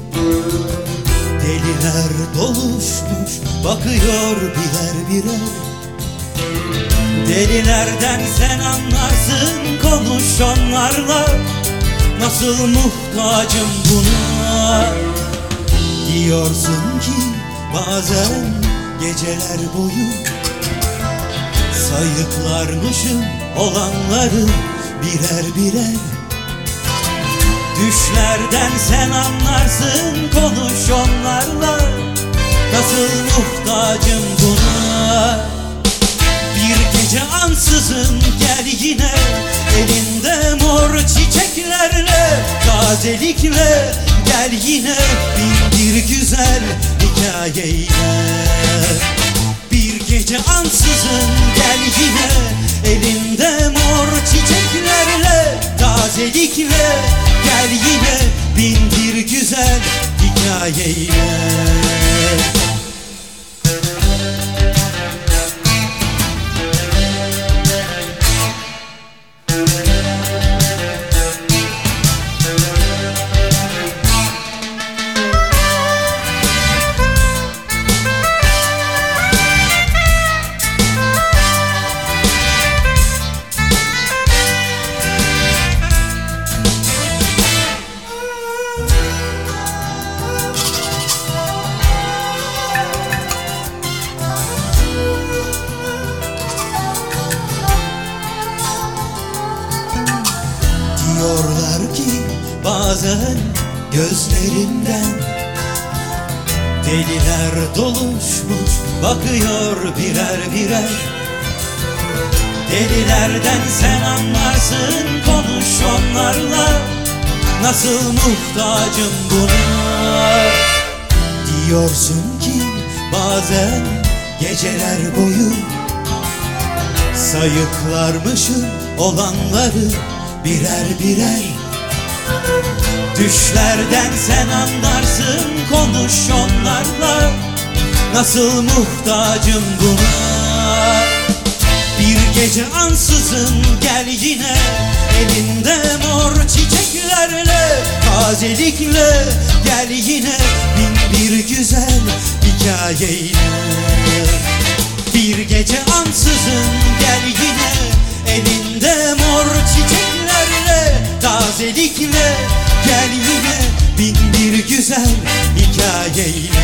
Deliler doluşmuş bakıyor birer birer. Delilerden sen anlarsın, konuş onlarla. Nasıl muhtacım buna. Diyorsun ki bazen geceler boyu sayıklarmışım olanları birer birer. Düşlerden sen anlarsın, konuş onlarla. Nasıl muhtacım buna. Bir gece ansızın gel yine, elinde mor çiçeklerle, tazelikle gel yine, bin bir güzel hikayeyle. Bir gece ansızın gel yine, elinde mor çiçeklerle, tazelikle gel yine, bin bir güzel hikayeyle. Diyorlar ki bazen gözlerinden deliler doluşmuş bakıyor birer birer. Delilerden sen anlarsın, konuş onlarla. Nasıl muhtacım buna. Diyorsun ki bazen geceler boyu sayıklarmışım olanları birer birer. Düşlerden sen anlarsın, konuş onlarla. Nasıl muhtacım buna. Bir gece ansızın gel yine, elinde mor çiçeklerle, tazelikle gel yine, bin bir güzel hikayeyle. Bir gece ansızın gel yine, elinde mor çiçeklerle, tazelikle gel yine, bin bir güzel hikayeyle.